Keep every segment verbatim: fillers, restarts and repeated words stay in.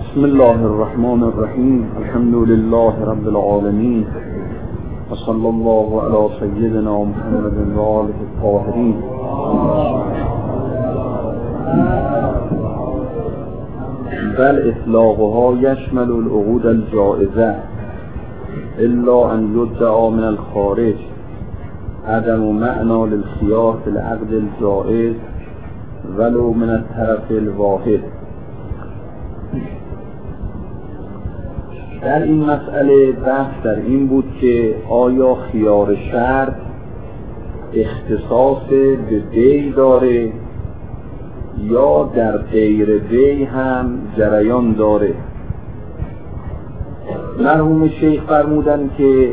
بسم الله الرحمن الرحیم. الحمد لله رب العالمین و صلی الله علی سیدنا محمد و آله الطاهرین. بل اطلاقها یشمل العقود الجائزه الا ان یدعا من الخارج عدم معنی للخیار فی العقد الجائز ولو من الطرف الواحد. در این مسئله بحث در این بود که آیا خیار شرط اختصاص به بی داره یا در غیر بی هم جریان داره. مرحوم شیخ فرمودن که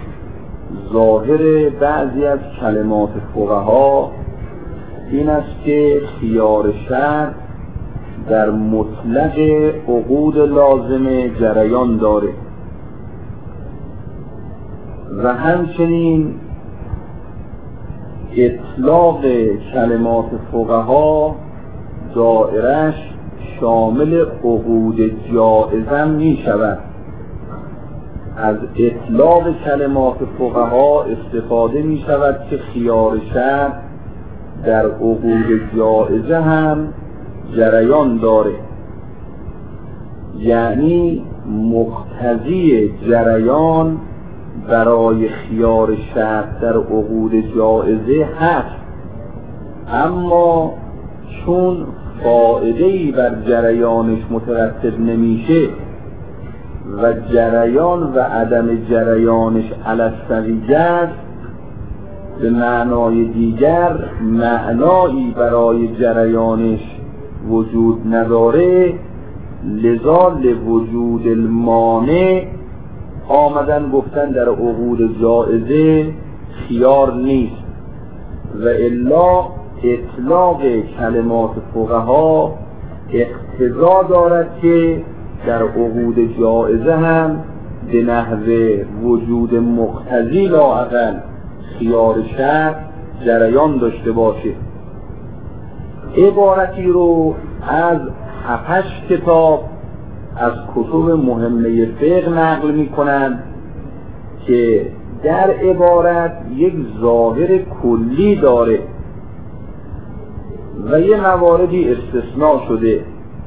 ظاهر بعضی از کلمات فقها این است که خیار شرط در مطلق عقود لازمه جریان داره و همچنین اطلاق کلمات فقها دائرش شامل عقود جائزه می شود. از اطلاق کلمات فقها استفاده می شود که خیار شرط در عقود جائزه هم جریان داره، یعنی مقتضی جریان برای خیار شرط در عقود جائزه هست، اما چون فائده‌ای بر جریانش مترتب نمیشه و جریان و عدم جریانش علی السویه است، به معنای دیگر معنایی برای جریانش وجود نداره، لذا لوجود المانع آمدن گفتن در عقود جائزه خیار نیست و الا اطلاق کلمات فقها اقتضا دارد که در عقود جائزه هم به نحو وجود مقتضی لااقل خیار شرط جریان داشته باشه. عبارتی رو از هفتش کتاب از کتب مهمه فقه نقل می کنند که در عبارت یک ظاهر کلی داره و یه مواردی استثناء شده،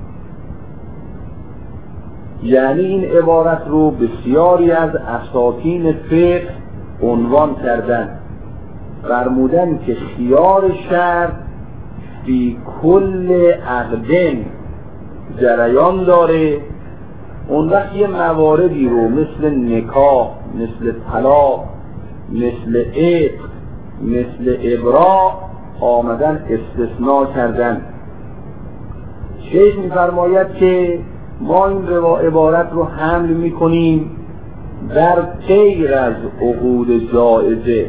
یعنی این عبارت رو بسیاری از اساطین فقه عنوان کردن، فرمودن که خیار شرط فی کل عقدن جریان داره. اون وقت یه مواردی رو مثل نکاح، مثل طلاق، مثل عتق، مثل ابراء آمدن استثناء کردن. شیخ می‌فرماید که ما این عبارت رو حمل می‌کنیم در غیر از عقود جائزه.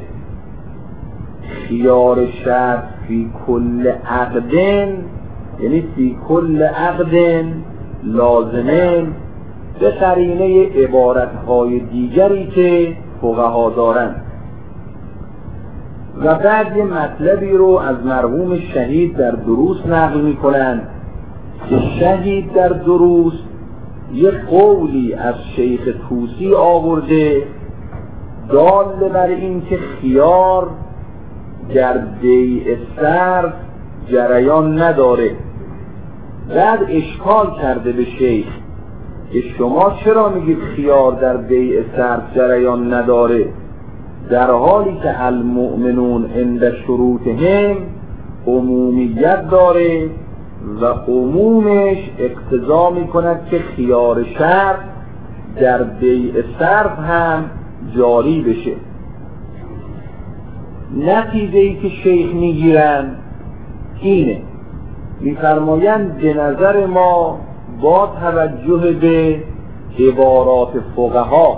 خیار شرط فی کل عقدن یعنی فی کل عقدن لازمه به قرینه عبارتهای دیگری که فقها دارند. و بعد یه مطلبی رو از مرحوم شهید در دروس نقل می کنند که شهید در دروس یه قولی از شیخ طوسی آورده دال بر این که خیار در بیع صرف جریان نداره. بعد اشکال کرده به شیخ که شما چرا میگید خیار در بیع صرف جریان نداره، در حالی که المؤمنون عند شروطهم عمومیت داره و عمومش اقتضا میکند که خیار شرط در بیع صرف هم جاری بشه. نتیجه ای که شیخ میگیرن اینه، میفرمایند به نظر ما با توجه به عبارات فقها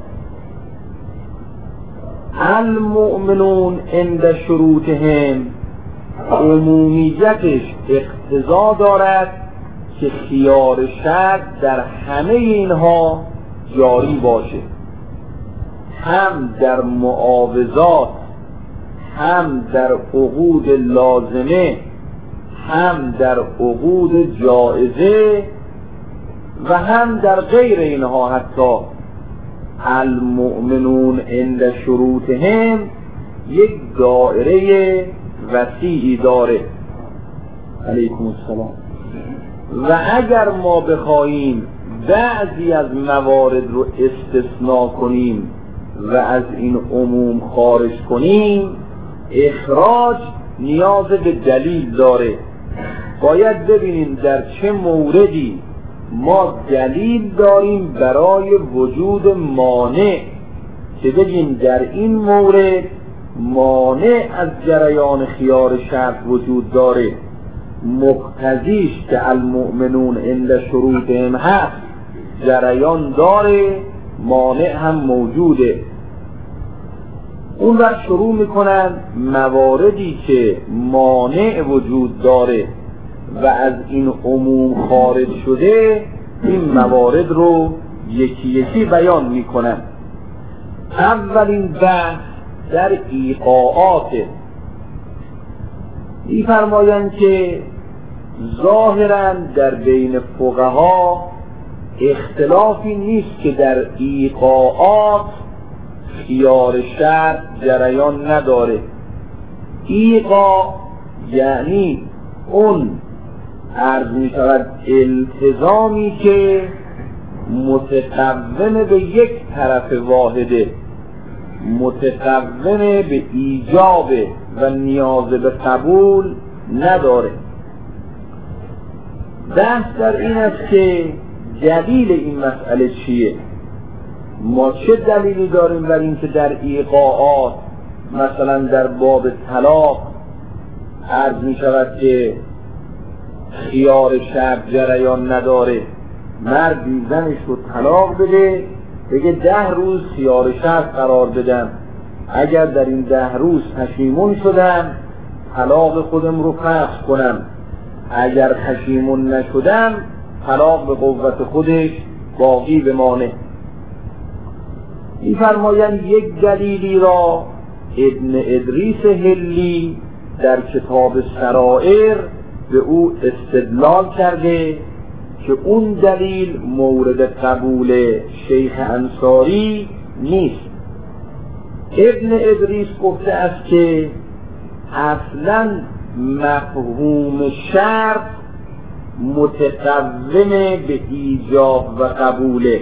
المؤمنون عند شروطهم عمومیتش اقتضا دارد که خیار شرط در همه اینها جاری باشه، هم در معاوضات، هم در عقود لازمه، هم در عقود جائزه و هم در غیر اینها حتی المؤمنون عند شروطهم یک دایره وسیعی داره. علیکم السلام. و اگر ما بخواهیم بعضی از موارد رو استثناء کنیم و از این عموم خارج کنیم، اخراج نیاز به دلیل داره. باید ببینیم در چه موردی ما دلیل داریم برای وجود مانع که بگیم در این مورد مانع از جریان خیار شرط وجود داره، مقتضیش که المؤمنون عند شروطهم هست جریان داره، مانع هم موجوده. اون وقت شروع میکنن مواردی که مانع وجود داره و از این عموم خارج شده، این موارد رو یکی یکی بیان میکنن. اولین بحث در ایقاعات. می‌فرمایند که ظاهراً در بین فقها اختلافی نیست که در ایقاعات خیار شرط جریان نداره. ایقاع یعنی اون عرض می شود التزامی که متقوم به یک طرف واحده، متقوم به ایجاب و نیاز به قبول نداره. بحث در این است که دلیل این مسئله چیه؟ ما چه دلیلی داریم بر این که در ایقاعات مثلا در باب طلاق عرض می شود که خیار شرط جریان نداره؟ مردی زنش رو طلاق بده، بگه ده روز خیار شرط قرار بدم، اگر در این ده روز پشیمون شدم طلاق خودم رو فسخ کنم، اگر پشیمون نشدم طلاق به قوت خودش باقی بمانه. می‌فرمایند یک دلیلی را ابن ادریس حلی در کتاب سرائر به او استدلال کرده که اون دلیل مورد قبول شیخ انصاری نیست. ابن ادریس گفته است که اصلا مفهوم شرط متقوم به ایجاب و قبوله.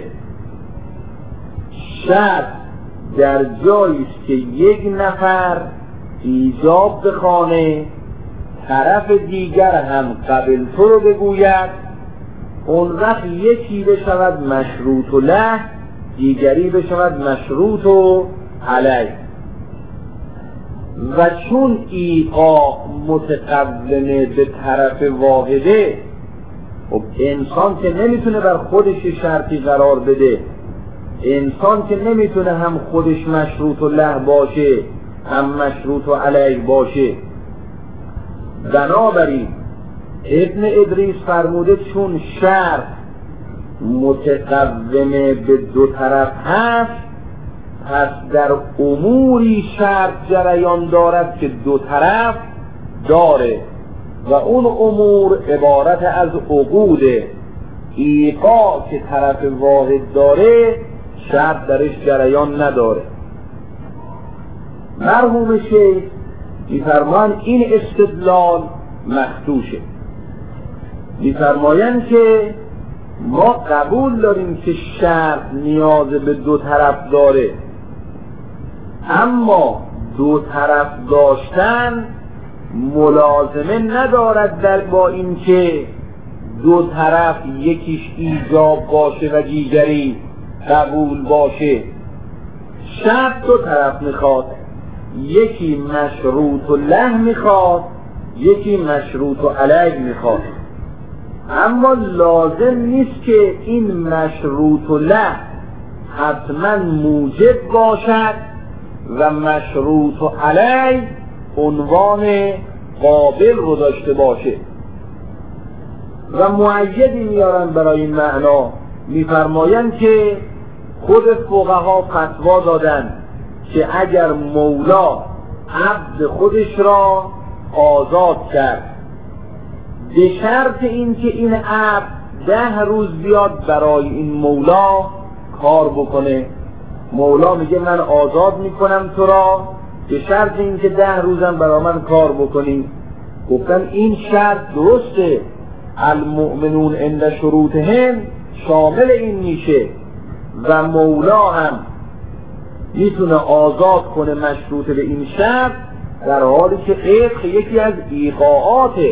شرط در جایی است که یک نفر ایجاب بخوانه، طرف دیگر هم قبل تو رو بگوید، اون وقت یکی بشود مشروط و له، دیگری بشود مشروط و علیه. و چون ایقاع متقومه به طرف واحده، خب انسان که نمیتونه بر خودش شرطی قرار بده، انسان که نمیتونه هم خودش مشروط و له باشه هم مشروط و علیه باشه. بنابراین ابن ادریس فرموده چون شرط متقومه به دو طرف هست، پس در اموری شرط جریان دارد که دو طرف داره و اون امور عبارت از عقود. ایقاع که طرف واحد داره شرط درش جریان نداره. مرحوم شیخ می‌فرمایند این استدلال مخدوشه. می‌فرمایند که ما قبول داریم که شرط نیاز به دو طرف داره، اما دو طرف داشتن ملازمه ندارد در با این که دو طرف یکیش ایجاب باشه و دیگری قبول باشه. شرط دو طرف میخواد، یکی مشروط و له میخواد، یکی مشروط و علیه میخواد، اما لازم نیست که این مشروط و له حتما موجب باشد و مشروط و علیه عنوان قابل رو داشته باشه. و مؤیدی میارن برای این معنا، میفرمایند که خود فقها فتوا دادن که اگر مولا عبد خودش را آزاد کرد به شرط اینکه این عبد ده روز بیاد برای این مولا کار بکنه. مولا میگه من آزاد میکنم تو را به شرط اینکه ده روزم برای من کار بکنی. گفتن این شرط درسته، المؤمنون عند شروطهم شامل این میشه و مولا هم میتونه آزاد کنه مشروط به این شرط، در حالی که عتق یکی از ایقاعاته.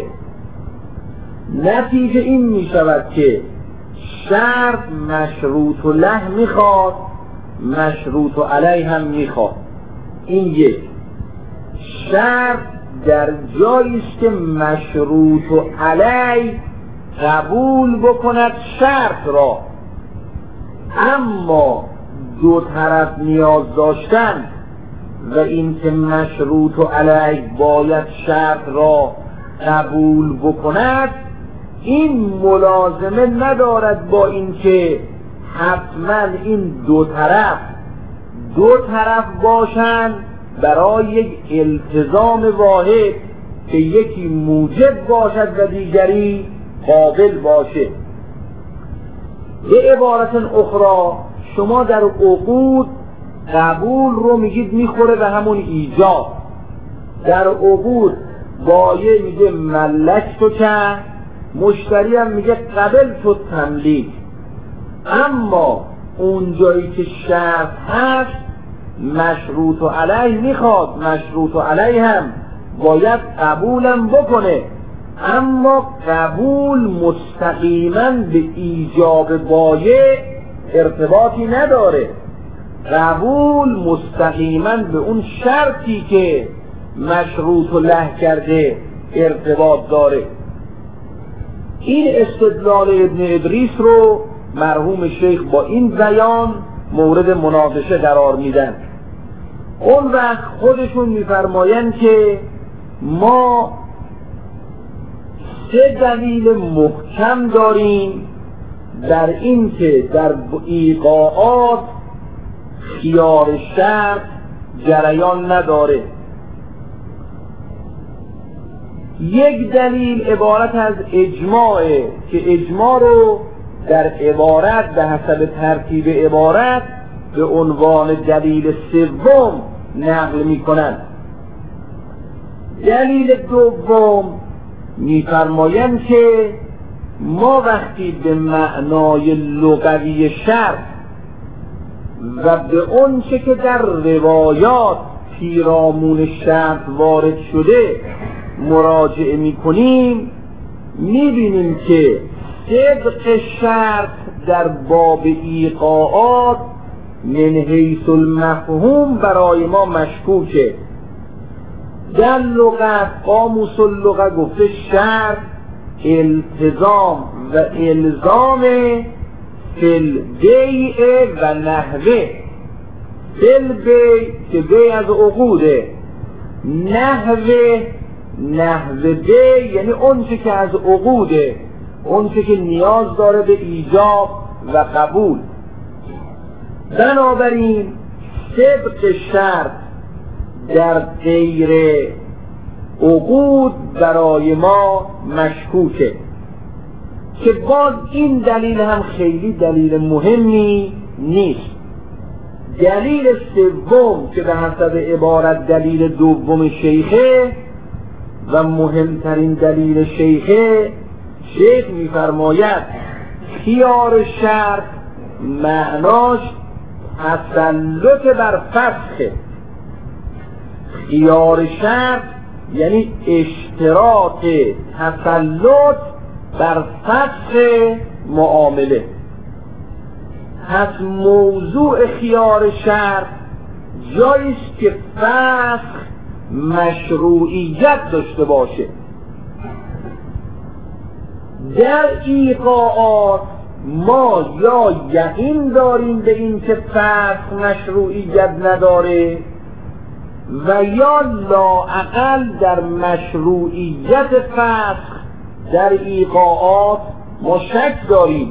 نتیجه این میشود که شرط مشروط و له میخواد، مشروط و علیه هم میخواد. این یک. شرط در جایی است که مشروط و علیه قبول بکند شرط را، اما دو طرف نیاز داشتن و این که مشروط و علیه باید شرط را قبول بکند، این ملازمه ندارد با اینکه حتما این دو طرف دو طرف باشند برای یک التزام واحد که یکی موجب باشد و دیگری قابل باشه. به عبارت اخرى شما در عقود قبول رو میگید میخوره به همون ایجاب. در عقود بایع میگه ملک تو که، مشتری هم میگه قبل تو تملیک. اما اون جایی که شرط هست مشروط و علیه میخواد، مشروط و علیه هم باید قبولم بکنه، اما قبول مستقیما به ایجاب بایع ارتباطی نداره. قبول مستقیما به اون شرطی که مشروط و له کرده ارتباط داره. این استدلال ابن ادریس رو مرحوم شیخ با این بیان مورد مناقشه قرار میدن. اون وقت خودشون میفرمایند که ما سه دلیل محکم داریم در این که در ایقاعات خیار شرط جریان نداره. یک دلیل عبارت از اجماعه که اجماع رو در عبارت به حسب ترتیب عبارت به عنوان دلیل سوم نقل میکنند. دلیل دوم میفرمایند که ما وقتی به معنای لغوی شرط و به اون چه که در روایات پیرامون شرط وارد شده مراجعه میکنیم، میبینیم که صدق شرط در باب ایقاعات من حیث المفهوم برای ما مشکوکه. در لغت قاموس اللغت گفته شرط التزام و الزام فی البیع و نحوه. فی البیع که بیع از عقوده، نحوه نحوه بیع یعنی اون چه که از عقوده، اون چه که نیاز داره به ایجاب و قبول. بنابراین صدق شرط در غیر عقود برای ما مشکوکه، که باز این دلیل هم خیلی دلیل مهمی نیست. دلیل سوم که به حسب عبارت دلیل دوم شیخه و مهمترین دلیل شیخه، شیخ میفرماید خیار شرط معناش تسلط بر فسخه. خیار شرط یعنی اشتراط تسلط بر فسخ معامله. پس موضوع خیار شرط جاییست که فسخ مشروعیت داشته باشه. در ایقاعات ما یا یقین داریم به این که فسخ مشروعیت نداره و یا لااقل در مشروعیت فسخ در ایقاعات ما شک داریم.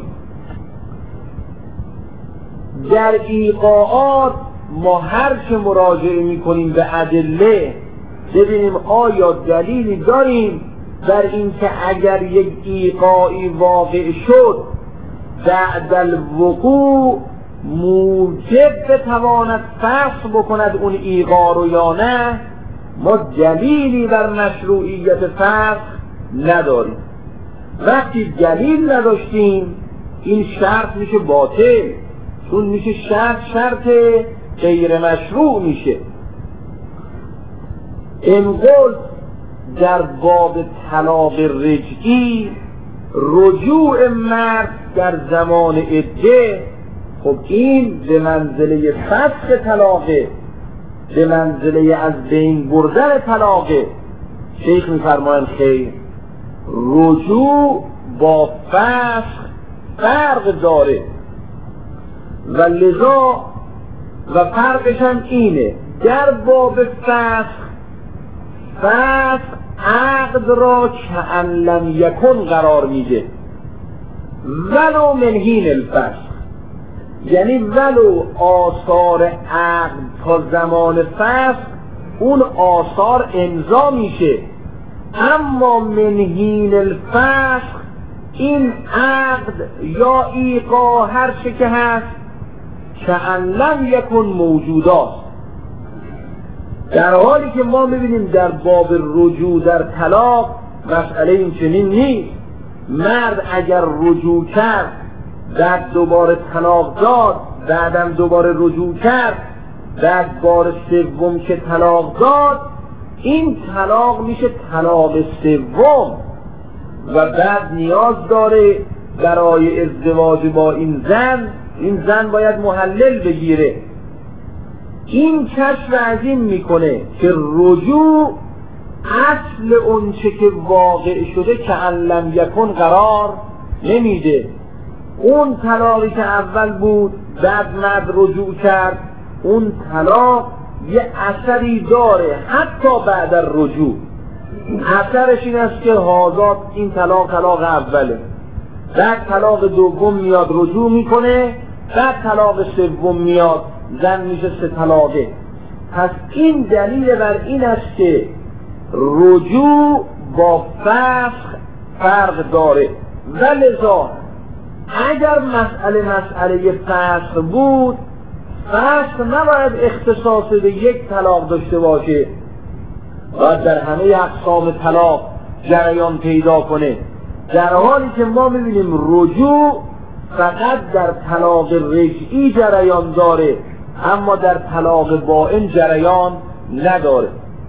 در ایقاعات ما هر چه مراجعه میکنیم به ادله ببینیم آیا دلیلی داریم بر این که اگر یک ایقاعی واقع شد بعد الوقوع موجب بتواند فسخ بکند اون ایقاع رو یا نه، ما دلیلی بر مشروعیت فسخ نداریم. وقتی دلیل نداشتیم این شرط میشه باطل، چون میشه شرط شرط غیر مشروع میشه. انقل در باب طلاق رجعی رجوع مرد در زمان عده، خب این به منزله فسخ طلاقه، به منزله از بین بردن طلاقه. شیخ میفرمایند خیر، رجوع با فسخ فرق داره و لذا و فرقش هم اینه، در باب فسخ فسخ عقد را کأن لم یکن قرار میده، ولو من حین الفسخ، یعنی ولو آثار عقد تا زمان فسخ اون آثار امضا میشه، اما من حین الفسخ این عقد یا ایقاع هر چه که هست کأن لم یکن موجوداست. در حالی که ما میبینیم در باب رجوع در طلاق مسئله این چنین نیست. مرد اگر رجوع کرد بعد دوباره طلاق داد، بعدم دوباره رجوع کرد، بعد بار سوم که طلاق داد، این طلاق میشه طلاق سوم و بعد نیاز داره برای ازدواج با این زن، این زن باید محلل بگیره. این کشف از این میکنه که رجوع اصل اون چه که واقع شده که علم یکن قرار نمیده. اون طلاقی که اول بود بعد مرد رجوع کرد، اون طلاق یه اثری داره حتی بعد الرجوع. اثرش این است که هازاد این طلاق طلاق اوله، بعد طلاق دوم میاد رجوع میکنه، بعد طلاق سوم میاد زن میشه سه طلاقه. پس این دلیل بر این است که رجوع با فسخ فرق داره و لذا اگر مسئله مسئله فسخ بود، فسخ نباید اختصاص به یک طلاق داشته باشه، باید در همه اقسام طلاق جریان پیدا کنه، در حالی که ما میبینیم رجوع فقط در طلاق رجعی جریان داره اما در طلاق بائن جریان نداره.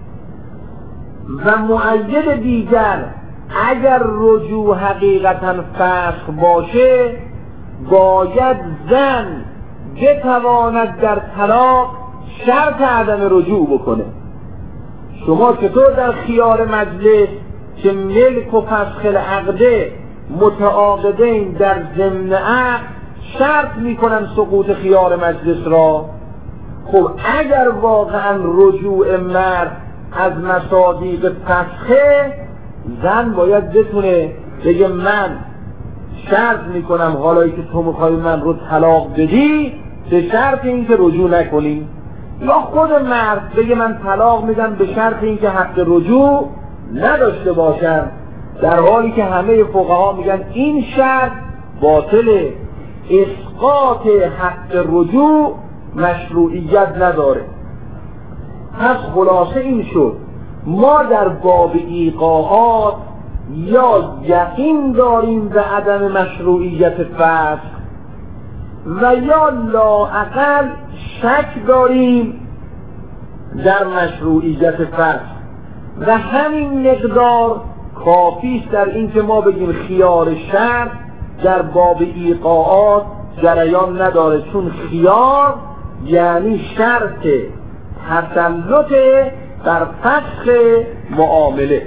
و مؤید دیگر اگر رجوع حقیقتا فسخ باشه، باید زن بتواند در طلاق شرط عدم رجوع بکنه. شما چطور در خیار مجلس که ملک و فسخ العقده متعاقدین در ضمن عقد شرط میکنن سقوط خیار مجلس را؟ خب اگر واقعا رجوع مرد از مصادیق فسخه، زن باید بتونه بگه من شرط میکنم حالا که تو میخوای من رو طلاق بدی به شرط این که رجوع نکنی، یا خود مرد بگه من طلاق میدم به شرط این که حق رجوع نداشته باشم، در حالی که همه فقها میگن این شرط باطله، اسقاط حق رجوع مشروعیت نداره. پس خلاصه این شد ما در باب ایقاعات یا یقین داریم به عدم مشروعیت فسخ و یا لااقل شک داریم در مشروعیت فسخ و همین مقدار کافیست در این که ما بگیم خیار شرط در باب ایقاعات جریان نداره، چون خیار یعنی شرط تسلط در فسخ معامله.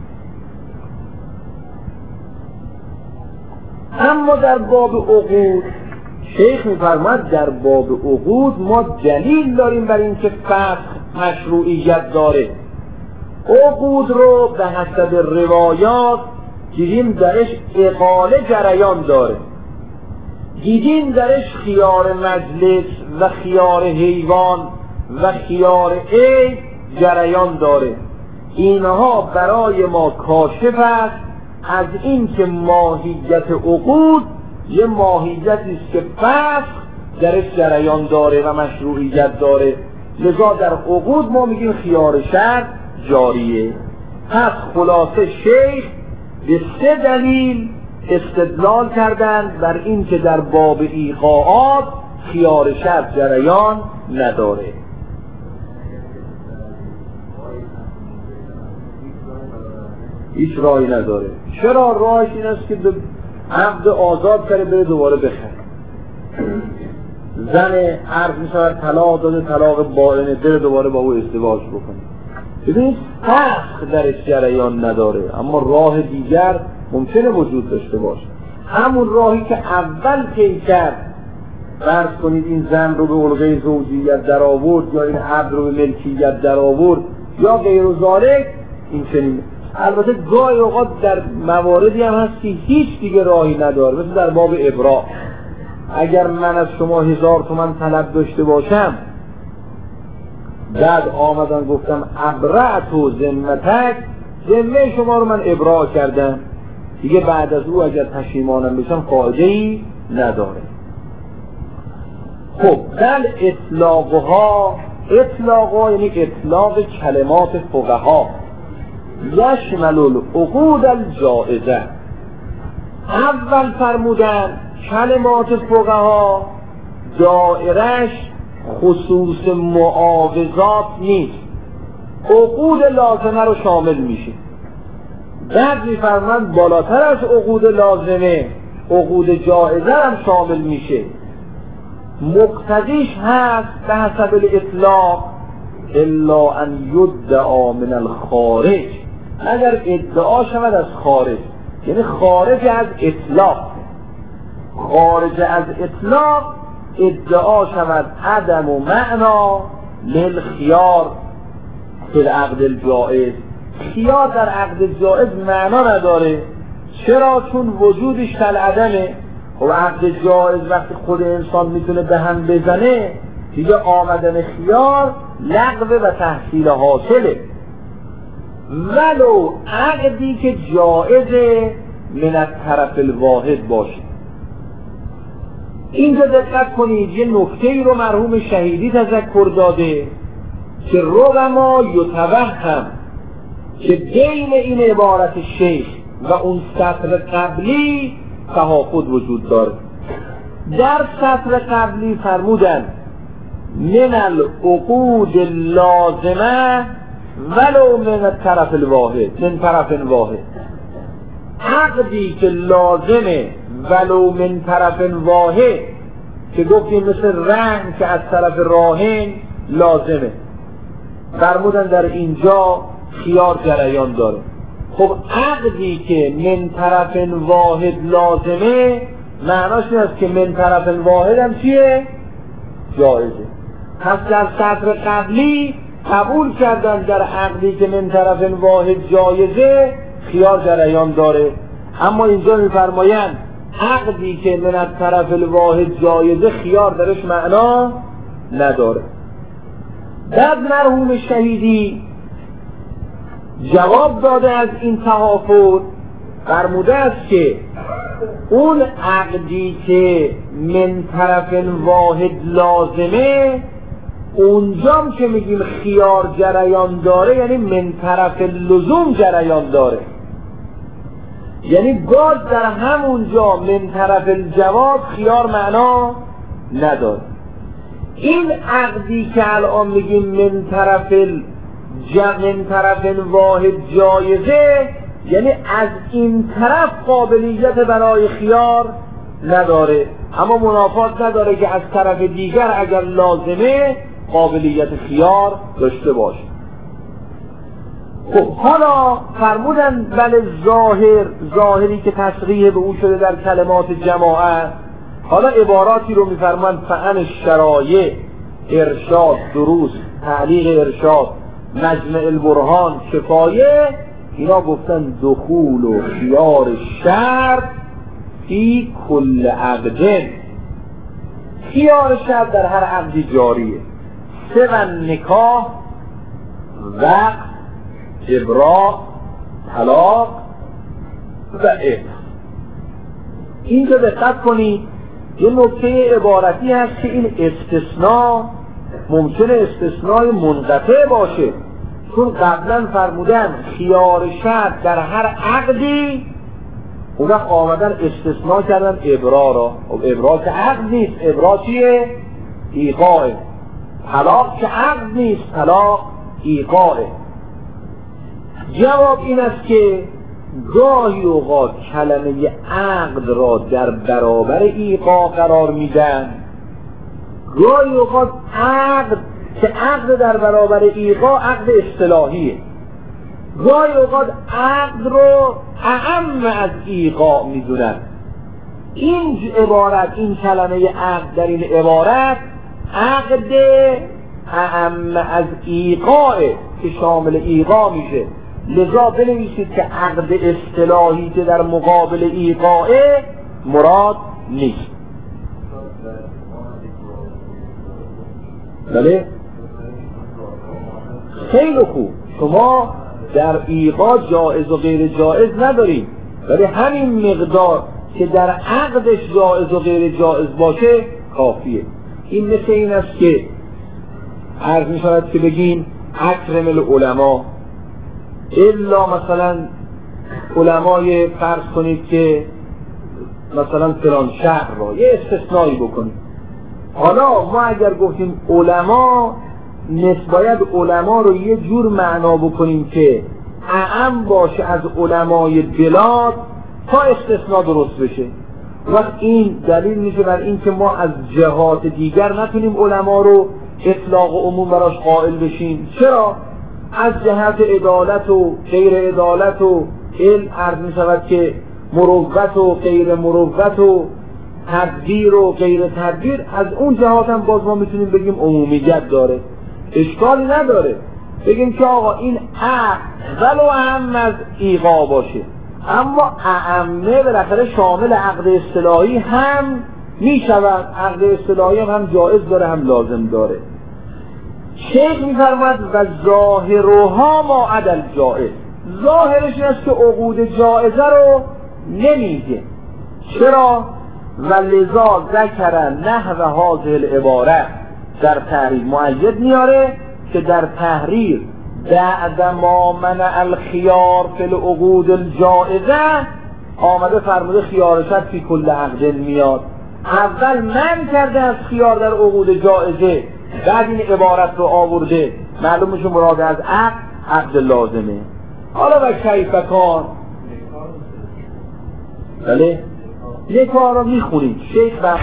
اما در باب عقود شیخ می‌فرماید در باب عقود ما دلیل داریم بر این که فسخ مشروعیت داره. عقود رو به حسب روایات دیدیم درش اقاله جریان داره، دیدیم درش خیار مجلس و خیار حیوان و خیار عید جریان داره. اینها برای ما کاشف است از این که ماهیت عقود یه ماهیتی است که فسخ درش جریان داره و مشروعیت داره، لذا در عقود ما میگیم خیار شرط جاریه. پس خلاصه شیخ به سه دلیل استدلال کردند بر این که در باب ایقاعات خیار شرط جریان نداره. هیچ راهی نداره. چرا؟ راهش این است که به عقد آزاد کرده بره دوباره بخره. زن عرض میشود طلاق داده، طلاق بائنه، بره دوباره با او ازدواج بکنه. ببینید فسخ درش جریان نداره، اما راه دیگر ممکنه وجود داشته باشه. همون راهی که اول طی کرد، فرض کنید این زن رو به علقه زوجیت در آورد یا این عبد رو به ملکیت در آورد یا غیر ذالک، این چنین. البته گاهی اوقات در مواردی هم هست که هیچ دیگه راهی نداره، مثل در باب ابراء. اگر من از شما هزار تومن طلب داشته باشم، بعد آمدن گفتم ابرأت و ذمتک، ذمه شما رو من ابراء کردم، دیگه بعد از او اگر پشیمانم بشم قاعده ای نداره. خب در اطلاقها، اطلاقها یعنی اطلاق کلمات فقها، یشمل العقود الجائزه. اول فرمودن کلمات فقها دائرش خصوص معاوضات نیست، عقود لازمه رو شامل میشه. بعد میفرمند بالاتر از عقود لازمه عقود جائزه هم شامل میشه. مقتضیش هست به حسب الاطلاق الا ان یدعا من الخارج، اگر ادعا شود از خارج، یعنی خارج از اطلاق، خارج از اطلاق ادعا شود عدم و معنا للخیار فی العقد الجائز. خیار در عقد جائز معنا نداره. چرا؟ چون وجودش کالعدمه. و عقد جائز وقتی خود انسان میتونه به هم بزنه، دیگه آمدن خیار لغو و تحصیل حاصله. ولو عقدی که جائزه من الطرف الواحد باشه. اینجا دقت کنید، یه نکته‌ای رو مرحوم شهیدی تذکر داده که ربما یتوهم که بین این عبارت شیخ و اون سطر قبلی تفاوت وجود داره. در سطر قبلی فرمودن من العقود اللازمه ولو من الطرف الواحد، من طرف واحد. عقدی که لازمه ولو من طرف واحد، که گفتیم مثل رهن که از طرف راهن لازمه، فرمودن در اینجا خیار جریان داره. خب عقدی که من طرف واحد لازمه، معناش این است که من طرف واحد هم چیه؟ جایزه. پس در سطر قبلی قبول کردن در عقدی که من طرف واحد جایزه خیار جریان داره، اما اینجا میفرمایند عقدی که من از طرف الواحد جایزه خیار درش معنا نداره. بعد مرحوم شهیدی جواب داده از این تفاوت، فرموده است که اون عقدی که من طرف واحد لازمه، اونجام که میگیم خیار جریان داره یعنی من طرف لزوم جریان داره، یعنی باز در همونجا من طرف الجواب خیار معنا نداره. این عقدی که الان میگیم من طرف من طرف واحد جایزه، یعنی از این طرف قابلیت برای خیار نداره، اما منافات نداره که از طرف دیگر اگر لازمه قابلیت خیار داشته باشه. خب حالا فرمودن بله ظاهر، ظاهری که تصریح به او شده در کلمات جماعت، حالا عباراتی رو میفرمان فعن شرایع، ارشاد، دروس، تعلیق ارشاد، مجمع البرهان، کفایه، اینا گفتن دخول و خیار شرط فی کل عقد. خیار شرط در هر عقدی جاریه. سوى نکاح، وقت، ابراء، طلاق و عتق. اینجا دقت کنید یه نکته عبارتی هست که این استثناء ممکنه استثناء منقطع باشه، چون قبلا فرمودن خیار شرط در هر عقدی، اون وقت آمدن استثناء کردن ابرا را. ابرا که عقد نیست، ابرا چیه؟ ایقاء. طلاق که عقد نیست، طلاق ایقاء. جواب این است که گاهی اوقات کلمه عقد را در برابر ایقاع قرار میدن، گاهی اوقات عقد که عقد در برابر ایقاع عقد اصطلاحیه، گاهی اوقات عقد رو اعم از ایقاع میدونن. این عبارت، این کلمه عقد در این عبارت عقد اعم از ایقاع که شامل ایقاع میشه، لذا بنویسید که عقد اصطلاحی که در مقابل ایقاع مراد نیست. بله؟ خیلی خوب، شما در ایقاع جائز و غیر جائز نداریم، ولی همین مقدار که در عقدش جائز و غیر جائز باشه کافیه. این مثل این است که عرض می شود که بگیم اکرم العلماء، الا مثلا علمای فرض کنید که مثلا فلان شهر را یه استثنایی بکنید. حالا ما اگر گفتیم علما، نسباید علما رو یه جور معنا بکنیم که اعم باشه از علمای بلاد تا استثناء درست بشه. وقت این دلیل میشه بر این که ما از جهات دیگر نتونیم علما رو اطلاق و عموم براش قائل بشیم. چرا؟ از جهت عدالت و غیر عدالت و علم عرض می شود که مروت و غیر مروت و تدبیر و غیر تدبیر، از اون جهات هم باز ما میتونیم بگیم عمومیت داره، اشکالی نداره بگیم که آقا این عقد ولو اهم از ایقاع باشه، اما اعمه بالاخره شامل عقد اصطلاحی هم می شود. عقد اصطلاحی هم, هم جائز داره هم لازم داره. شیخ می‌فرماید و ظاهرها ما عدل جائز، ظاهرش این است که عقود جائزه رو نمیگه. چرا؟ و لذا ذکر نحو هذه العباره، در تحریر مؤید میاره که در تحریر بعد ما منع الخیار فی العقود الجائزه آمده فرموده خیار شرط فی کل عقد میاد. اول من کرده از خیار در عقود جائزه، بعد این عبارت رو آورده، معلوم میشه مراد از عقد عقد لازمه. حالا و کیف کان، بله نکاح رو میخونید شیخ وقت.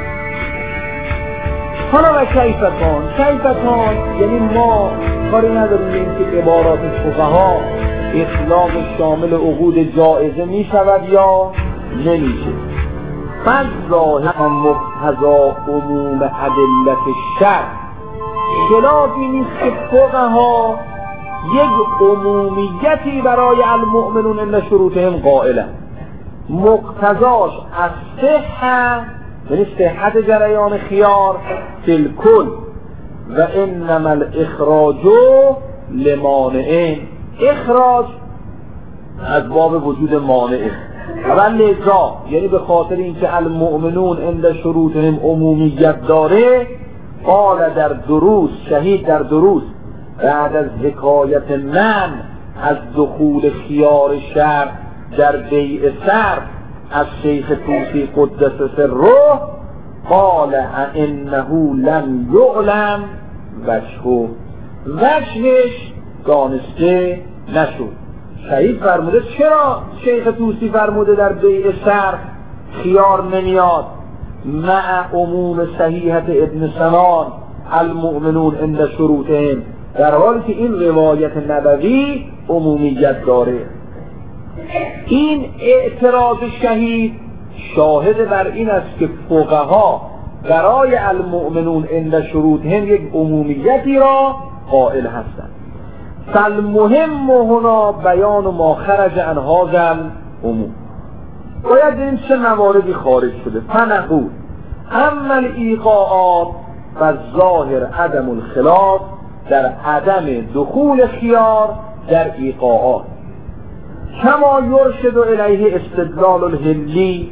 حالا و کیف کان، کیف کان یعنی ما کاری نداریم این که عبارات فقها اطلاق شامل عقود جائزه میشود یا نمیشه. من ظاهر مقتضا عموم ادلت الشرع، خلافی نیست که فقها یک عمومیتی برای المؤمنون ان شروطهم قائلن، مقتضاش از صحت یعنی صحت جریان خیار فی الکل و انما الاخراج لمانعین، اخراج از باب وجود مانعه و لذا یعنی به خاطر اینکه المؤمنون عند شروطهم عمومیت داره، قال در دروس شهید در دروس بعد از حکایت من از دخول خیار شرع در بیع صرف از شیخ طوسی قدس سره، قال انه لم یعلم وجهه، وجهش دانسته نشد. شهید فرموده چرا شیخ طوسی فرموده در بیع صرف خیار نمیاد مع عموم صحیحت ابن سنان المؤمنون عند شروطهم، در حالی که این روایت نبوی عمومیت داره. این اعتراض شهید شاهد بر این است که فقها برای المؤمنون عند شروطهم یک عمومیتی را قائل هستند. فالمهم هنا بیان ما خرج عن هذا العموم، باید این چه مواردی خارج شده. فنقول اما الایقاعات و ظاهر عدم الخلاف در عدم دخول خیار در ایقاعات، کما یرشد الیه استدلال الهلی،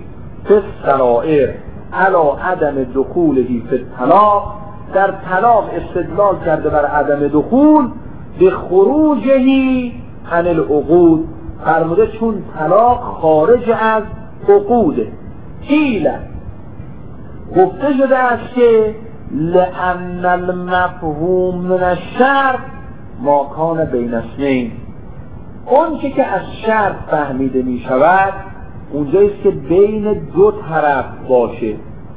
فی السرائر علی عدم دخولهی فی الطلاق، در طلاق استدلال کرده بر عدم دخول به خروجهی عن العقود، فرموده چون طلاق خارج از عقوده. قیل گفته شده است که لأن المفهوم من الشرط ما کان بین اثنین، اون که که از شرط فهمیده می شود اونجاییست که بین دو طرف باشه.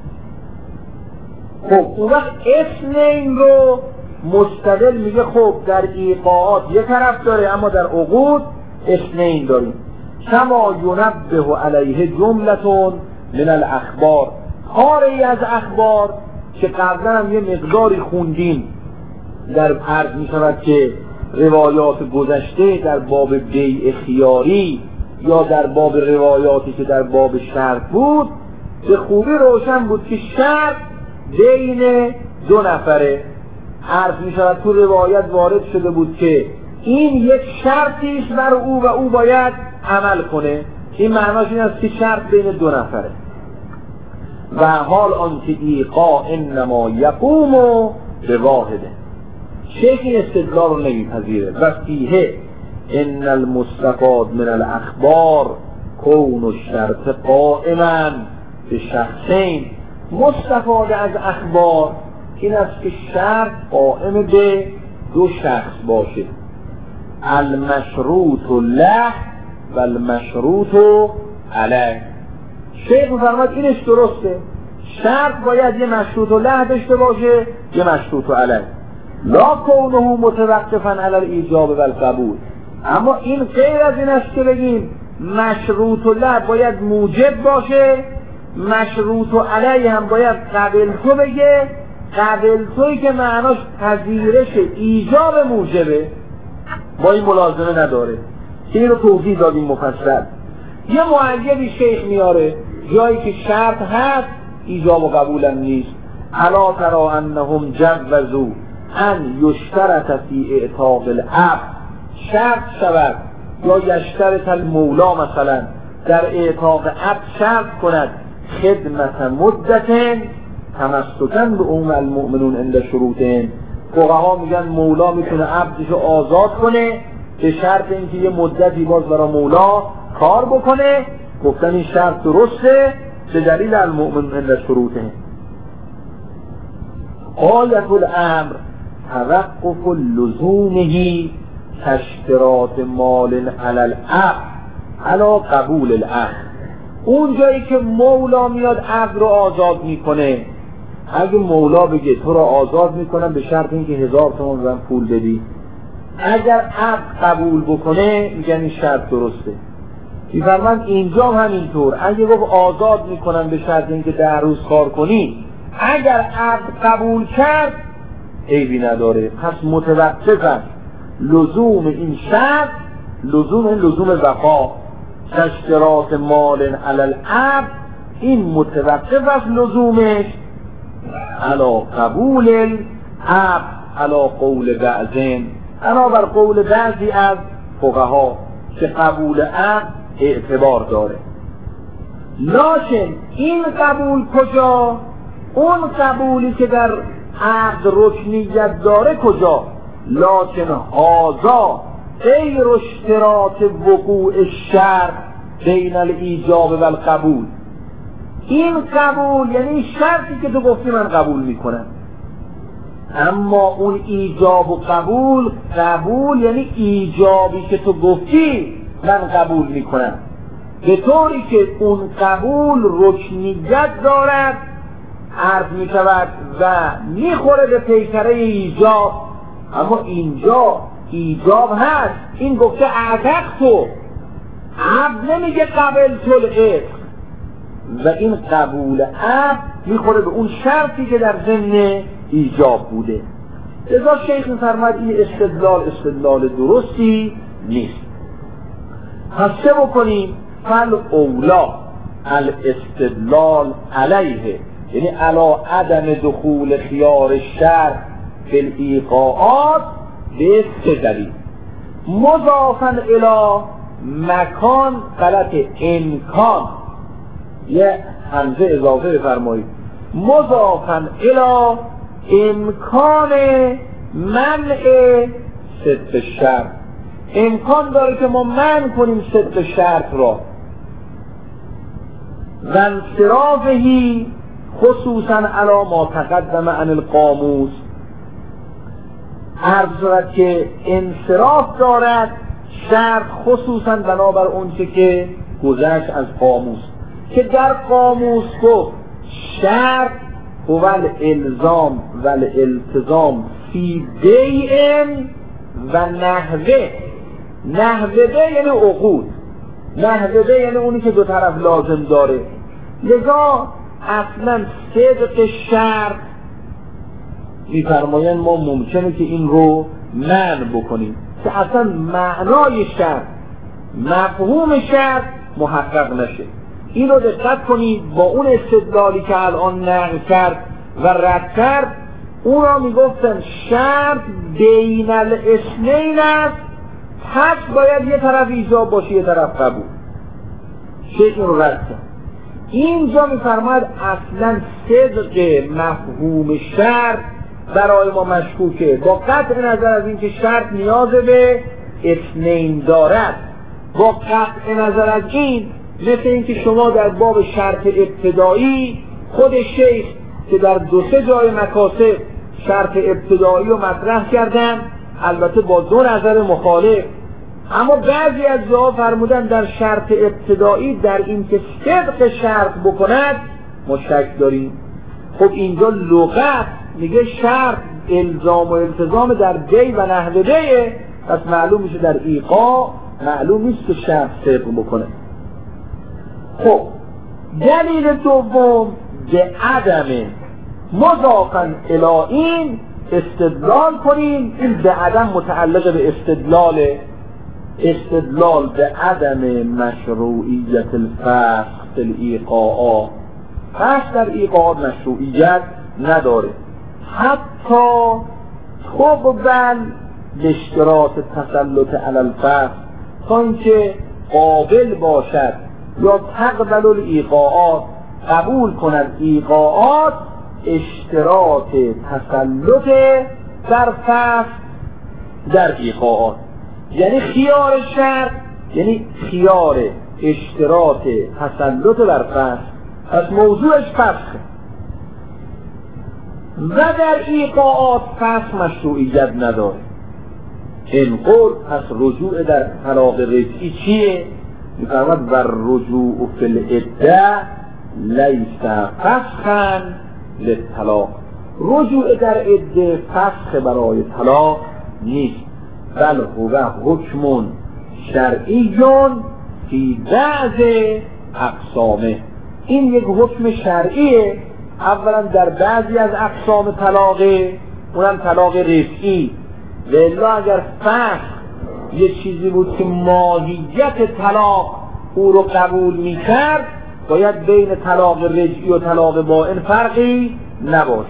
خب اون وقت اثنین رو مستقل میگه خب در ایقاعات یه طرف داره اما در عقود اثنین داریم. کما ینبه علیه جملتون من الاخبار، کاری از اخبار که قبلا هم یه مقداری خوندیم در عرض می شود که روایات گذشته در باب بیع خیاری یا در باب روایاتی که در باب شرط بود به خوبی روشن بود که شرط بین دو نفره. عرض می شود تو روایت وارد شده بود که این یک شرطیش بر او و او باید عمل کنه، این معناش این است که شرط بین دو نفره. و حال آنکه ایقاع انما یقوم به واحده. شیخ این استدلال رو نمیپذیره و فیه ان المستفاد من الاخبار کون الشرط قائما به شخصین، مستفاد از اخبار این است که شرط قائم به دو شخص باشه، المشروط له و المشروط علیه. شیخ می‌فرماید اینش درسته، شرط باید یه مشروط له داشته باشه یه مشروط علیه، لا کونه متوقفا علی الایجاب و القبول. اما این غیر از این است که بگیم مشروط له باید موجب باشه، مشروط علیه هم باید قبل تو بگه، قبل توی که معناش پذیرش ایجاب موجبه، با این ملازمه نداره که این رو توضیح دادیم مفصل. یه معیبی شیخ میاره جایی که شرط هست ایجاب و قبول هم نیست. الا ترى انهم جوزوا ان یشترط فی اعتاق العبد، شرط شود یا یشترط المولا مثلا در اعتاق عبد شرط کند خدمت مدت تمسکاً به عموم المؤمنون عند شروطین. فقها میگن مولا میتونه عبدشو آزاد کنه به شرط اینکه یه مدتی باز برای مولا کار بکنه. گفتن این شرط درسته به دلیل المؤمنون عند شروطین. آیت الامر توقف لزومه کاشتراط مال علی العبد علی قبول العقد. اون جایی که مولا میاد عبد رو آزاد میکنه، اگه مولا بگه تو رو آزاد میکنم به شرط اینکه هزار تومان زن پول بدی، اگر عبد قبول بکنه میگن این شرط درسته. میفرمان اینجا هم همینطور، اگه گفت آزاد میکنم به شرط اینکه ده روز کار کنی، اگر عبد قبول کرد عیبی نداره. پس متوقف است لزوم این شرط، لزوم لزوم وفا اشتراط مال علی العبد، این متوقف است لزومش علی قبول العبد علی قول بعضین، انا بر قول بعضی از فقها که قبول عبد اعتبار داره. لکن این قبول کجا؟ اون قبولی که در عقد رکنیت داره کجا؟ لکن هازا غیر اشتراط وقوع الشرط بین الایجاب و القبول. این قبول یعنی شرطی که تو گفتی من قبول میکنم، اما اون ایجاب و قبول، قبول یعنی ایجابی که تو گفتی من قبول میکنم، به طوری که اون قبول رکنیت دارد عرض میشود و میخوره به پیکره ایجاب. اما اینجا ایجاب هست، این گفته اعتق تو، عبد نمیگه قبل تو العتق، و این قبول عبد میخوره به اون شرطی که در ضمن ایجاب بوده. لذا شیخ میفرماید این استدلال استدلال درستی نیست. پس چه بکنیم؟ فل اولا الاستدلال علیه، یعنی علی عدم دخول خیار شرط فی الایقاعات به سه دلیل. مضافاً الی مکان غلط امکان، یه همزه اضافه بفرمایید، مضافن الی امکان منع صدق شرط، امکان داره که ما منع کنیم صدق شرط را. و انصرافهی خصوصا علی ما تقدم عن القاموس، عرض شود که انصراف دارد شرط خصوصا بنابر اونچه که گذشت از قاموس، که در قاموس گفت شرط هو الالزام و الالتزام فی بیعن و نحوه. نحوه به یعنی عقود، نحوه به یعنی اونی که دو طرف لازم داره. لذا اصلا صدق شرط میفرمایند ما ممکنه که این رو منع بکنیم که اصلا معنای شرط، مفهوم شرط محقق نشه. این رو دقت کنید، با اون استدلالی که الان نقل کرد و رد کرد، اون را میگفتن شرط بین الاثنین است، پس باید یه طرف ایجاب باشه یه طرف قبول. شیخ رو رد کرد. اینجا میفرماید اصلا صدق مفهوم شرط برای ما مشکوکه، با قطع نظر از اینکه شرط نیاز به اثنین دارد. با قطع نظر از این، مثل اینکه شما در باب شرط ابتدایی خود شیخ که در دو سه جای مکاسب شرط ابتدایی رو مطرح کردن، البته با دو نظر مخالف، اما بعضی از جاها فرمودن در شرط ابتدایی در این که صدق شرط بکند ما شک داریم. خب اینجا لغت میگه شرط الزام و التزام در دی و نحوه دیه، پس معلوم میشه در ایقاع معلوم نیست که شرط صدق بکنه. خب دلیل دوم به عدم مضافن الی این استدلال کنیم، این به عدم متعلق به استدلال استدلال به عدم مشروعیت الفسخ فی الایقاعات، فسخ در ایقاعات مشروعیت نداره، حتی تقبل به اشتراط تسلط علی الفسخ، تا اینکه قابل باشد یا تقبل الایقاعات قبول کند ایقاعات اشتراط تسلط در فسخ در ایقاعات، یعنی خیار شرط یعنی خیار اشتراط تسلط بر فسخ، پس موضوعش فسخه. و در ایقاعات فسخ مشروعیت نداره. این قول پس رجوع در طلاق رجعی چیه؟ میفرماد بر رجوع فی العده لیس فسخا للطلاق، رجوع در عده فسخ برای طلاق نیست، بل هو حکم شرعی فی بعض اقسامه، این یک حکم شرعیه اولا در بعضی از اقسام طلاقه، اونم طلاق رجعی. و الا اگر فسخ یه چیزی بود که ماهیت طلاق او رو قبول میکرد، باید بین طلاق رجعی و طلاق بائن فرقی نباشه.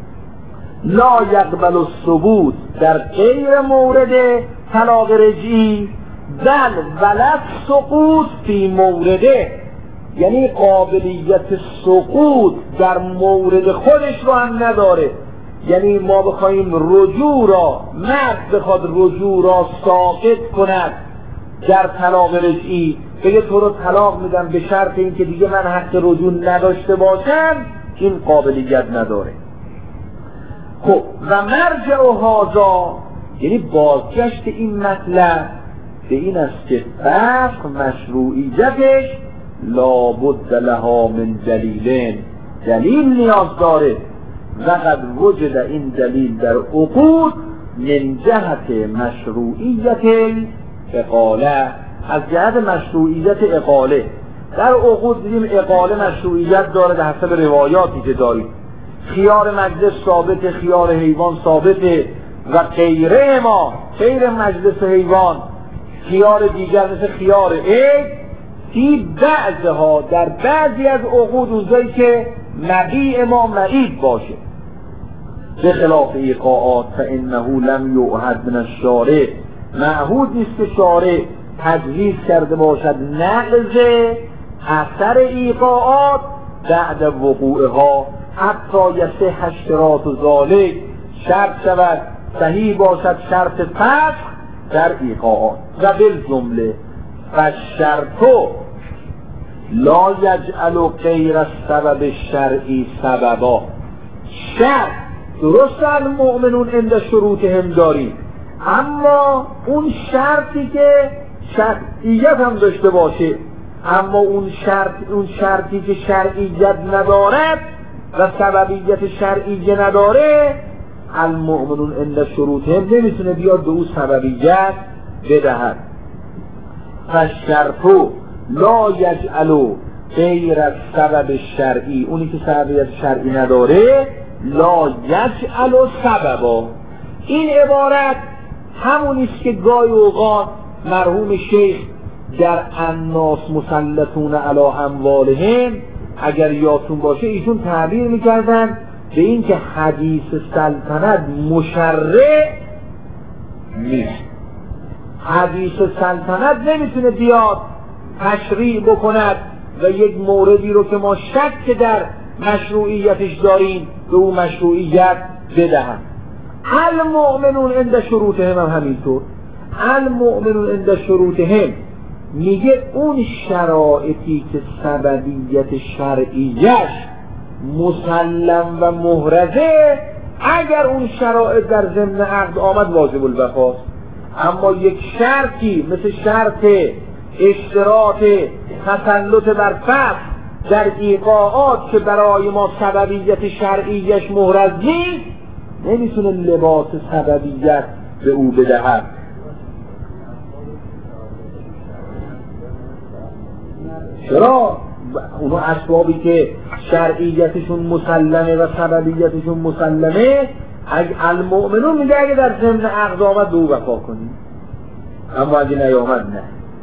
لا یقبل الثبوت در غیر مورد طلاق رجعی، بل ولد سقوط فی مورده، یعنی قابلیت سقوط در مورد خودش رو هم نداره. یعنی ما بخوایم رجوع را، مرد بخواد رجوع را ساقط کند در طلاق رجعی، بگه تو رو طلاق میدم به شرط این که دیگه من حق رجوع نداشته باشم، این قابلیت نداره. خب و مرجع و هازا، یعنی بازگشت این مطلب به این است که فسخ مشروعیتش لابد لها من دلیلین، دلیل نیاز داره. و قد وجد این دلیل در عقود من جهت مشروعیت اقاله، از جهت مشروعیت اقاله. در عقود دیدیم اقاله مشروعیت داره به حسب روایاتی که داریم، خیار مجلس ثابت، خیار حیوان ثابت و غیره ما، غیر مجلس حیوان خیار دیگر مثل خیار عید فی بعضها، در بعضی از عقود اونجایی که مبیع ما معید باشه، به خلاف ایقاعات فانه لم یعهد من الشارع، معهود نیست که شارع تجویز کرده باشد نقض اثر ایقاعات بعد وقوعها حتی یصح اشتراط و ذالک، شرط شود صحیح باشد شرط فسخ در ایقاعات. و بالجمله فالشرط لا یجعل غیر السبب الشرعی سببا. شرط درست المؤمنون عند شروطهم داریم، اما اون شرطی که شرعیت هم داشته باشه، اما اون شرط اون شرطی که شرعیت ندارد و سببیت شرعی نداره، المؤمنون عند شروطهم نمیتونه بیاد به اون سببیت بدهد. فالشرط لا یجعل غیر السبب الشرعی، اونی که سببیت شرعی نداره لا یجعل سببا. این عبارت همونیست که گاهی اوقات مرحوم شیخ در الناس مسلطون علی اموالهم، اگر یادتون باشه ایشون تعبیر میکردن به این که حدیث سلطنت مشرع نیست. حدیث سلطنت نمیتونه بیاد تشریع بکند و یک موردی رو که ما شک در مشروعیتش داریم به اون مشروعیت بدهند. المؤمنون عند شروطهم هم همینطور. المؤمنون عند شروطهم میگه اون شرایطی که سببیت شرعیش مسلم و محرزه، اگر اون شرایط در ضمن عقد آمد واجب الوفاست. اما یک شرطی مثل شرط اشتراط تسلط بر فسخ در ایقاعات که برای ما سببیت شرعیش محرز نیست، نمیتونه لباس سببیت به او بدهد. چرا؟ اونو اسبابی که شرعیتشون مسلمه و سببیتشون مسلمه، اگه المؤمنون میگه اگه در ضمن عقد آمد به او وفا کنیم، اما اگه نیامد نه.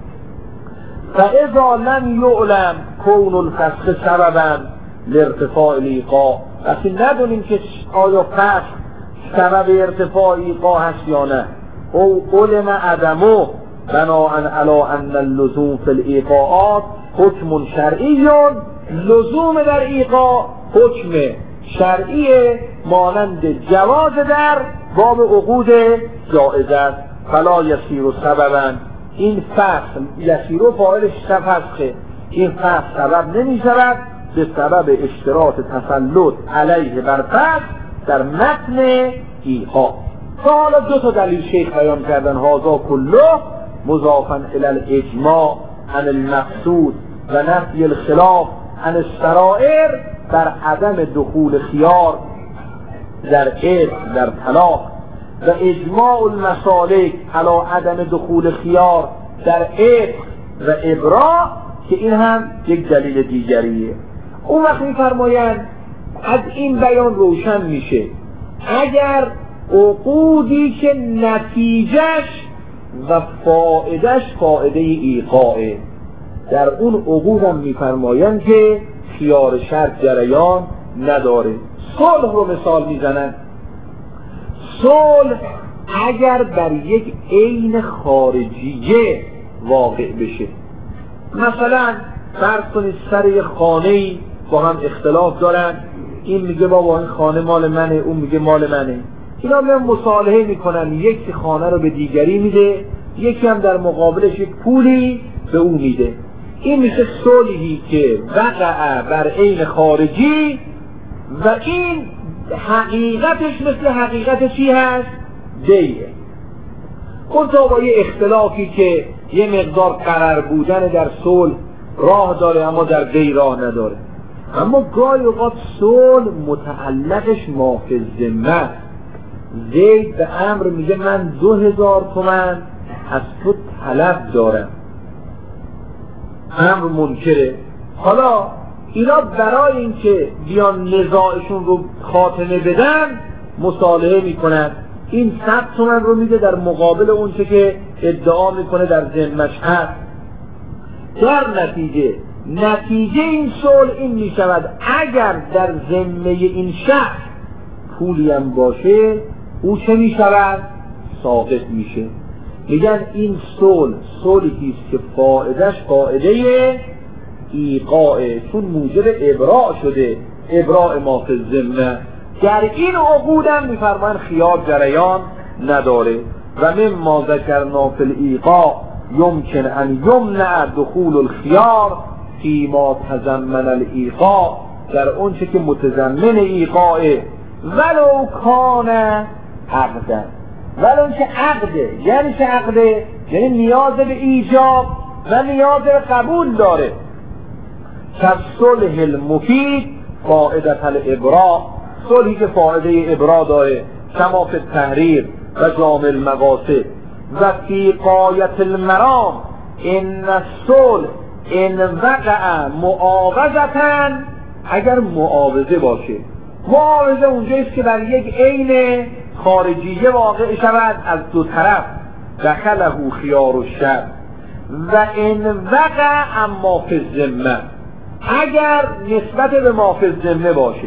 فاذا لم یعلم کون الفسخ سببا لارتفاع الایقاع، وقتی ندونیم که آیا فسخ سبب ارتفاع ایقاع هست یا نه، او علم عدمو بناء علی ان اللزوم فی الایقاعات حکم شرعی، لزوم در ایقاع حکم شرعی مانند جواز در باب عقود جائز است. فلا یصیر سببا، این فسخ یصیر فاعلش فسخه، این فسخ سبب نمی شود به سبب اشتراط تسلط علیه بر فسخ در متن ایقاع. حالا دو تا دلیل شیخ بیان کردن، هذا کله مضافا الی الاجماع عن المقصود و نفی الخلاف عن السرائر در عدم دخول خیار در عقد در طلاق، و اجماع المسالک علی عدم دخول خیار در عقد و ابراء، که این هم یک دلیل دیگریه. اون وقت می‌فرمایند از این بیان روشن میشه اگر عقودی که نتیجهش و فائدهش فائده ایقاعه، در اون عقود هم می‌فرمایند که خیار شرط جریان نداره. صلح رو مثال میزنن. صلح اگر بر یک عین خارجیه واقع بشه، مثلا فرض کنید سر یک خانه‌ای با هم اختلاف دارن، این میگه بابا این خانه مال منه، اون میگه مال منه، اینا میان مصالحه میکنن، یکی خانه رو به دیگری میده، یکی هم در مقابلش یک پولی به اون میده. این میشه صلحی که وقع بر عین خارجی و این حقیقتش مثل حقیقت چی هست؟ دیه. منتها با یه اختلافی که یه مقدار قرار بودن در صلح راه داره اما در دی راه نداره. اما گاهی اوقات صلح متعلقش مافی ذمه. زید به امر میگه من دو هزار تومن از تو طلب دارم، امر منکره. حالا اینا برای اینکه بیان نزاعشون رو خاتمه بدن مصالحه میکنن، این صد تومن رو میده در مقابل اون چه که ادعا میکنه در ذمه‌اش هست. در نتیجه نتیجه این صلح این میشود اگر در ذمه این شخص پولی هم باشه او چه میشود؟ ساقط میشه. میگن این صلح صلحی است که فایدهش فایده ایقاع، چون موجب ابراء شده، ابراء ما فی الذمه. در این عقود هم میفرمایند خیار جریان نداره. و مما ذکرنا فی الایقاع یمکن ان یمنع دخول الخیار فیما تضمن الایقاع، در اونچه که متضمن ایقاعه، ولو کان عقدا، ولو که عقده. یعنی چه عقده؟ یعنی نیاز به ایجاب و نیاز به قبول داره. كالصلح المفید فائدة الابراء، صلحی که فائده ابراء داره، کما فی التحریر و جامع المقاصد. و فی غایة المرام ان الصلح ان وقع معاوضة، اگر معاوضه باشه. معاوضه اونجاییست که بر یک عین خارجیه واقع شود از دو طرف، دخله خیار الشر. و ان وقع اما فی الذمه، اگر نسبت به ما فی الذمه باشه،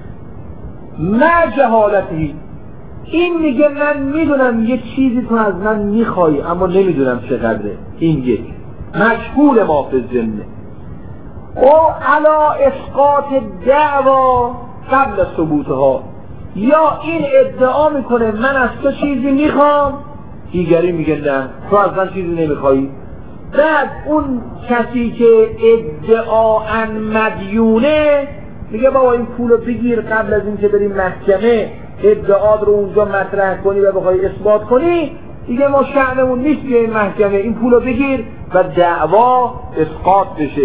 نه جهالتی، این میگه من میدونم یه چیزی تو از من میخوای اما نمیدونم چقدره، این یک مجهول ما فی الذمه. او علا اسقاط دعوا قبل ثبوتها، یا این ادعا میکنه من از تو چیزی میخوام، دیگری میگه نه تو از من چیزی نمیخوایی. بعد اون کسی که ادعاً مدیونه میگه بابا این پولو بگیر قبل از این که بریم محکمه ادعات رو اونجا مطرح کنی و بخوای اثبات کنی، دیگه ما شأنمون نیست بیایم محکمه، این پولو بگیر و دعوا اسقاط بشه.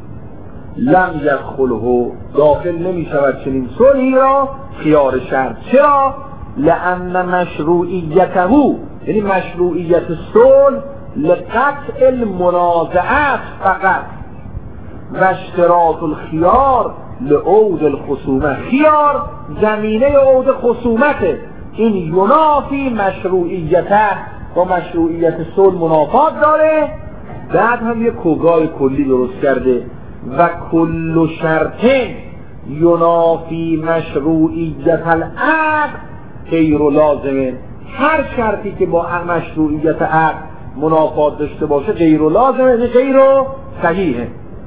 لم یدخله، داخل نمی شود چنین صلحی را خیار شرط. چرا؟ لأن مشروعیته، یعنی مشروعیت صلح لقطع المنازعات فقط، و اشتراط الخیار لعود الخصومه. خیار زمینه عود خصومته، این ینافی مشروعیته، با مشروعیت صلح منافات داره. بعد هم یک کوگاه کلی درست کرده، و کل شرطین ینافی مشروعیت العقد غیر لازمه. هر شرطی که با مشروعیت عقد منافات داشته باشه غیر لازمه، غیر صحیحه.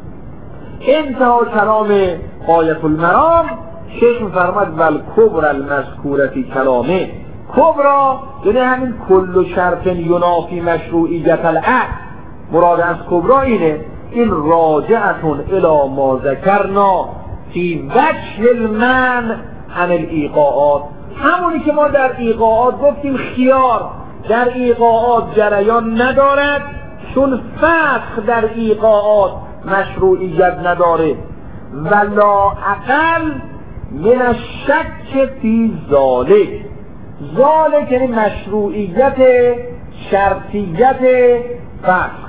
انتها کلام غایة المرام، شیخ میفرماد ول کبر المذکورتی کلامه. کبرا یعنی همین کل شرط ینافی مشروعیت العقد، مراد از کبرا اینه، این راجعتون الی ما ذکرنا فی وجه المنع عن الایقاعات، همونی که ما در ایقاعات گفتیم خیار در ایقاعات جریان ندارد، چون فسخ در ایقاعات مشروعیت نداره. ولا اقل من الشک فی ذالک، ذالک یعنی مشروعیت شرطیت فسخ.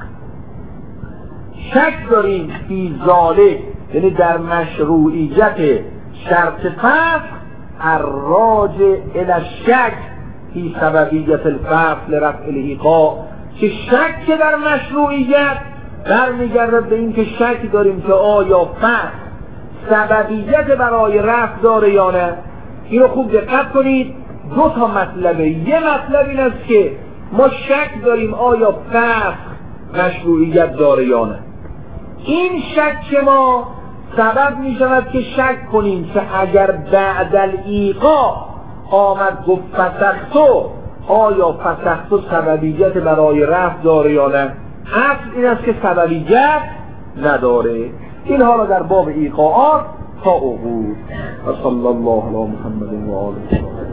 شک داریم فی ذالک یعنی در مشروعیت شرط فسخ، الراجع الی الشک فی سببیت الفسخ لرفع الایقاع، که شک در مشروعیت برمیگرده به این که شک داریم که آیا فسخ سببیت برای رفع داره یا نه. اینو خوب دقت کنید، دو تا مطلبه. یه مطلب این است که ما شک داریم آیا فسخ مشروعیت داره یا نه. این شک ما سبب می شود که شک کنیم که اگر بعد الایقاع آمد گفت فسختو، آیا فسختو سببیت برای رفع داره یا نه. اصل این است که سببیت نداره. اینها را در باب ایقاعات تا عقود. و صلی الله علی محمد و آله.